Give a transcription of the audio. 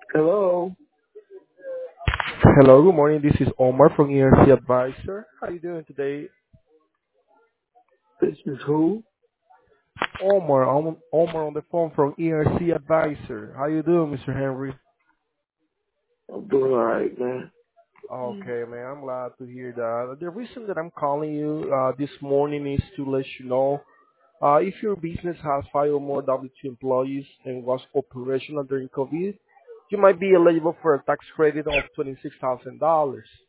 Hello, Hello, good morning. This is Omar from ERC Advisor. How are you doing today? this is who? Omar, I'm Omar on the phone from ERC Advisor. How you doing, Mr. Henry? I'm doing all right, man. Okay, man, I'm glad to hear that. The reason that I'm calling you this morning is to let you know if your business has five or more W-2 employees and was operational during COVID, you might be eligible for a tax credit of $26,000.